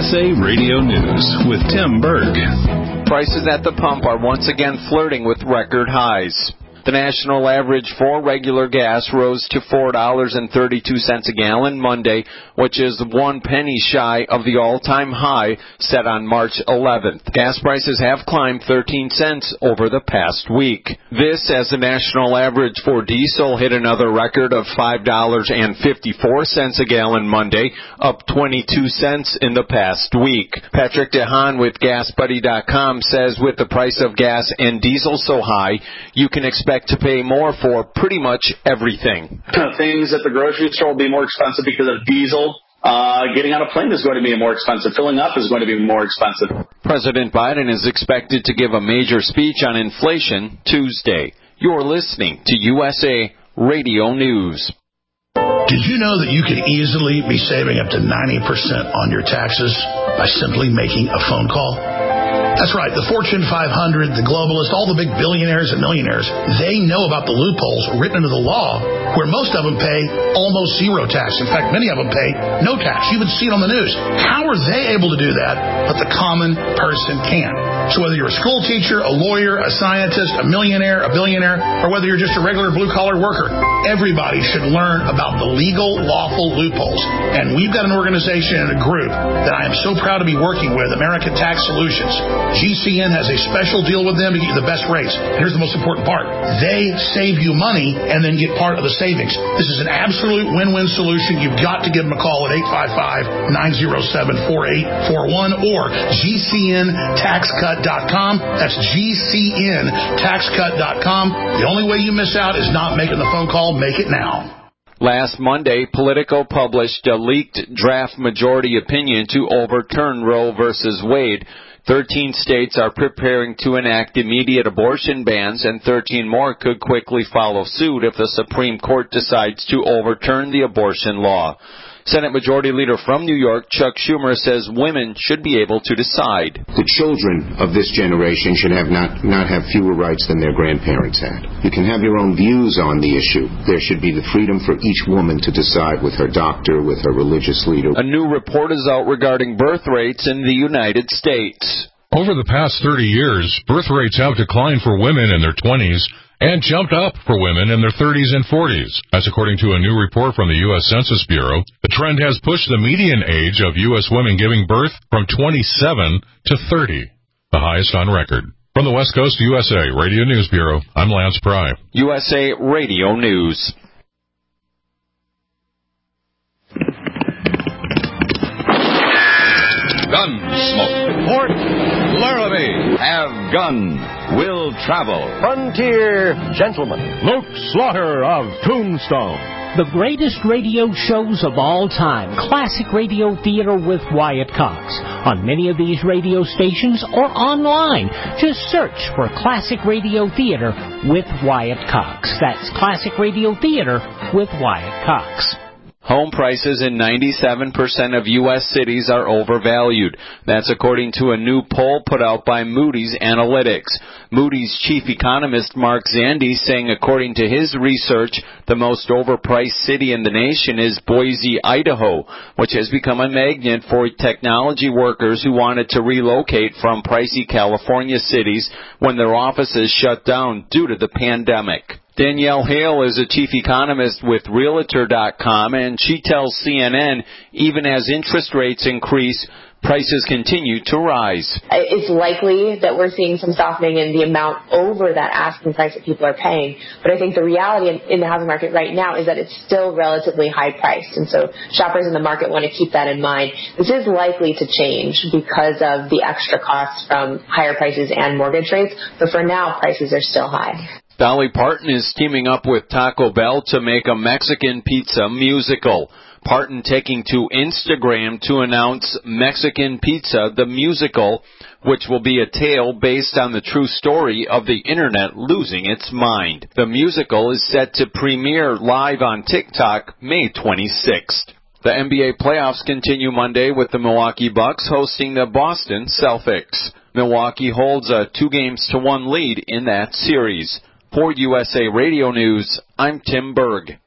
USA Radio News with Tim Berg. Prices at the pump are once again flirting with record highs. The national average for regular gas rose to $4.32 a gallon Monday, which is 1 penny shy of the all-time high set on March 11th. Gas prices have climbed 13 cents over the past week. This as the national average for diesel hit another record of $5.54 a gallon Monday, up 22 cents in the past week. Patrick DeHaan with GasBuddy.com says with the price of gas and diesel so high, you can expect to pay more for pretty much everything. Things at the grocery store will be more expensive because of diesel. Getting on a plane is going to be more expensive. Filling up is going to be more expensive. President Biden is expected to give a major speech on inflation Tuesday. You're listening to USA Radio News. Did you know that you could easily be saving up to 90% on your taxes by simply making a phone call? That's right. The Fortune 500, the globalists, all the big billionaires and millionaires, they know about the loopholes written into the law where most of them pay almost zero tax. In fact, many of them pay no tax. You would see it on the news. How are they able to do that, but the common person can't? So whether you're a school teacher, a lawyer, a scientist, a millionaire, a billionaire, or whether you're just a regular blue-collar worker, everybody should learn about the legal, lawful loopholes. And we've got an organization and a group that I am so proud to be working with, American Tax Solutions. GCN has a special deal with them to get you the best rates. And here's the most important part. They save you money and then get part of the savings. This is an absolute win-win solution. You've got to give them a call at 855-907-4841 or GCNTaxCut.com. That's GCNTaxCut.com. The only way you miss out is not making the phone call. Make it now. Last Monday, Politico published a leaked draft majority opinion to overturn Roe v. Wade. 13 states are preparing to enact immediate abortion bans, and 13 more could quickly follow suit if the Supreme Court decides to overturn the abortion law. Senate Majority Leader from New York, Chuck Schumer, says women should be able to decide. The children of this generation should have not have fewer rights than their grandparents had. You can have your own views on the issue. There should be the freedom for each woman to decide with her doctor, with her religious leader. A new report is out regarding birth rates in the United States. Over the past 30 years, birth rates have declined for women in their 20s and jumped up for women in their 30s and 40s. That's according to a new report from the U.S. Census Bureau. The trend has pushed the median age of U.S. women giving birth from 27 to 30, the highest on record. From the West Coast USA Radio News Bureau, I'm Lance Pry. USA Radio News. Gunsmoke. Port Laramie. Have gun. Will travel. Frontier Gentleman. Luke Slaughter of Tombstone. The greatest radio shows of all time. Classic Radio Theater with Wyatt Cox. On many of these radio stations or online. Just search for Classic Radio Theater with Wyatt Cox. That's Classic Radio Theater with Wyatt Cox. Home prices in 97% of U.S. cities are overvalued. That's according to a new poll put out by Moody's Analytics. Moody's chief economist Mark Zandi saying according to his research, the most overpriced city in the nation is Boise, Idaho, which has become a magnet for technology workers who wanted to relocate from pricey California cities when their offices shut down due to the pandemic. Danielle Hale is a chief economist with Realtor.com, and she tells CNN even as interest rates increase, prices continue to rise. It's likely that we're seeing some softening in the amount over that asking price that people are paying. But I think the reality in the housing market right now is that it's still relatively high priced. And so shoppers in the market want to keep that in mind. This is likely to change because of the extra costs from higher prices and mortgage rates. But for now, prices are still high. Dolly Parton is teaming up with Taco Bell to make a Mexican pizza musical. Parton taking to Instagram to announce Mexican Pizza, the musical, which will be a tale based on the true story of the Internet losing its mind. The musical is set to premiere live on TikTok May 26th. The NBA playoffs continue Monday with the Milwaukee Bucks hosting the Boston Celtics. Milwaukee holds a 2-1 lead in that series. For USA Radio News, I'm Tim Berg.